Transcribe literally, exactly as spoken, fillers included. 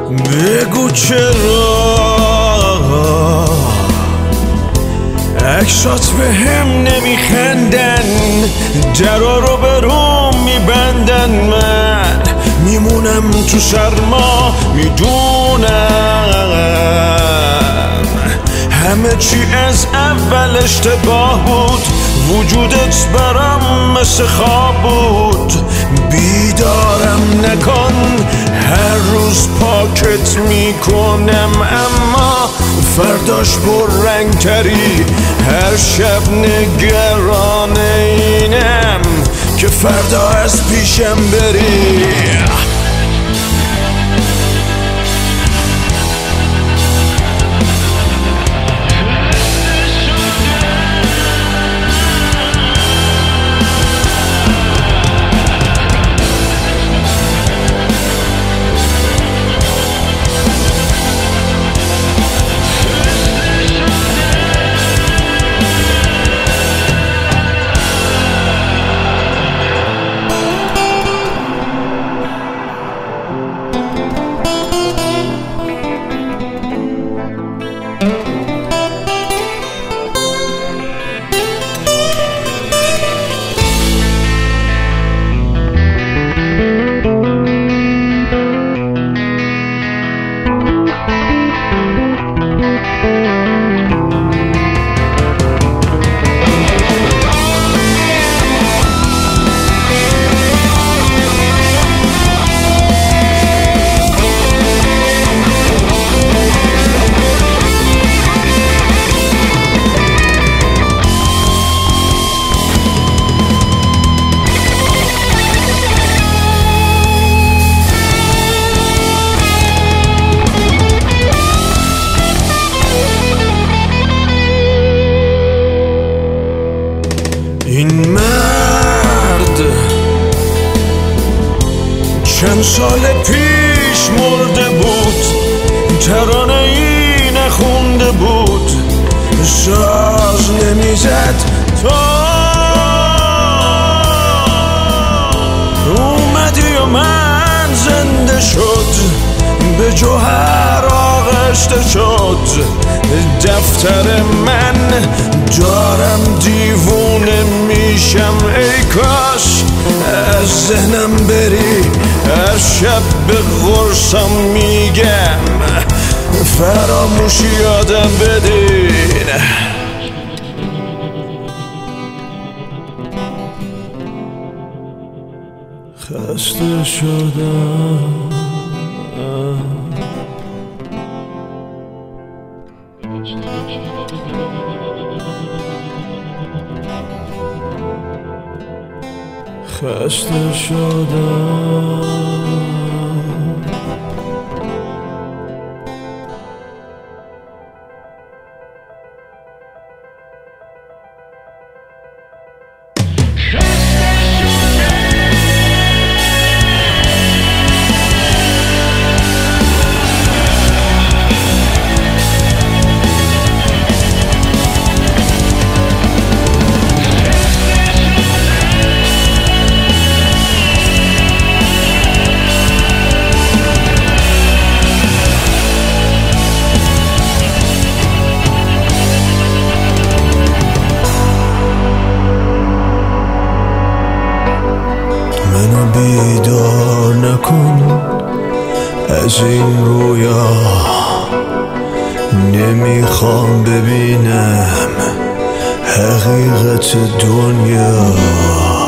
بگو چرا عکسات به هم نمیخندن، درا رو به روم میبندن، من میمونم تو سرما میدونم همه چی از اول اشتباه بود، وجودت برام مثل خواب بود. بیدارم نکن، هر روز پاکت میکنم اما فرداش پررنگ تری. هر شب نگران اینم که فردا از پیشم بری. این مرد چند سال پیش مرده بود، ترانه ای نخونده بود، ساز نمیزد تا اومدی و من زنده شد، به جوهر آغشته شد. دفتر من دارم دیوونه میشم، ای کاش از ذهنم بری. هر شب به قرصم میگم فراموشی یادم بدین. خسته شدم خسته شدم منو بیدار نکن از این رویا، نمیخوام ببینم حقیقت دنیا.